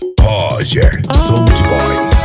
Roger, Soul de Boys.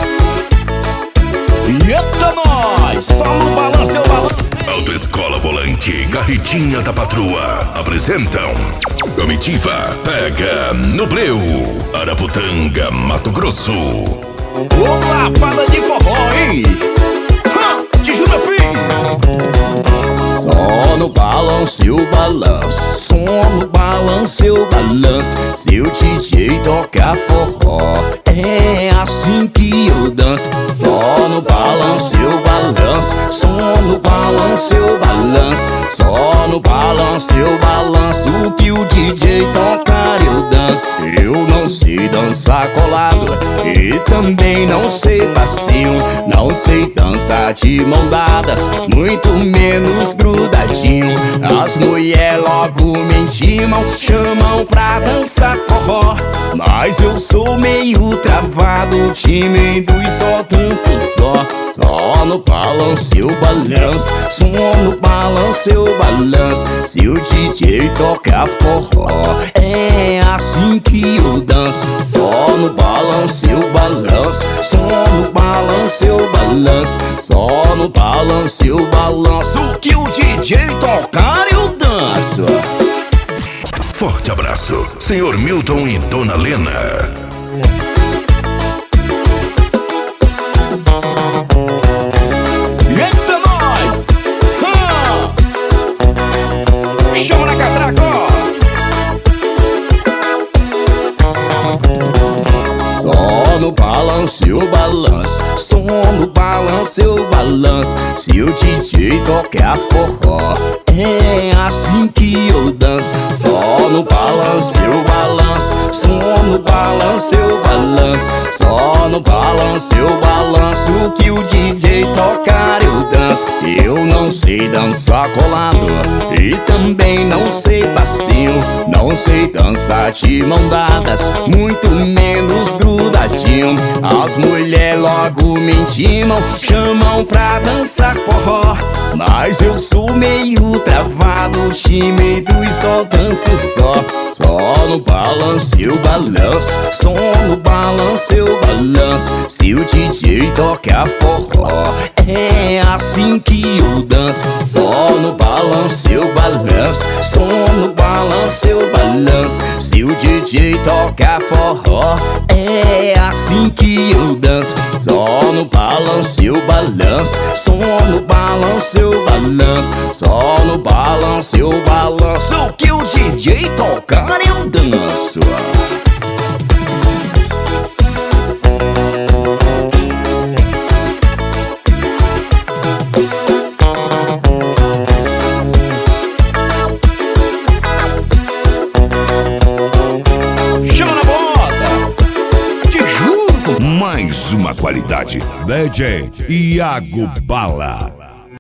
Eita nós, só no balanço eu balanço. Autoescola Volante, Carretinha da Patroa apresentam Comitiva Pega no Breu, Araputanga, Mato Grosso. Opa, pada de forró, hein? Te juro, filho. Só no balanço eu balanço, só no balanço eu balanço. Se o DJ tocar forró, é assim que eu danço. Só no balanço eu balanço, só no balanço eu balanço. Só no balanço eu balanço, o que o DJ tocar eu danço. Eu não sei dançar colado e também não sei passinho. Não sei dançar de mão dadas, muito menos grudadinho. As mulher logo me intimam, chamam pra dançar forró, mas eu sou meio travado, tímido e só danço só. Só no balanço eu balanço, só no balanço eu balanço. Se o DJ tocar forró, é assim que eu danço. Só no balanço eu balanço, só no balanço eu balanço. Só no balanço eu balanço, o que o DJ tocar eu danço. Forte abraço, Senhor Milton e Dona Lena. Eita nós! Chama na catraca, ó! Só no balanço eu balanço, só no balanço eu balanço. Se o DJ tocar forró, é assim que eu danço. Só no balanço eu balanço, só no balanço eu balanço. Só no balanço eu balanço, o que o DJ tocar eu danço. Eu não sei dançar colado e também não sei passinho. Não sei dançar de mão dadas, muito menos grudadinho. As mulher logo me intimam, chamam pra dançar forró, mas eu sou meio travado, tímido e só danço só. Só no balanço eu balanço, só no balanço eu balanço. Se o DJ tocar forró, é assim que eu danço. Só no balanço eu balanço, só no balanço eu balanço. Se o DJ tocar forró, é assim que eu danço. Só no balanço eu balanço, só no balanço eu balanço. Só no balanço eu balanço, o que o DJ tocar eu danço. Chama na bota, te juro. Mais uma qualidade, DJ Iago Bala.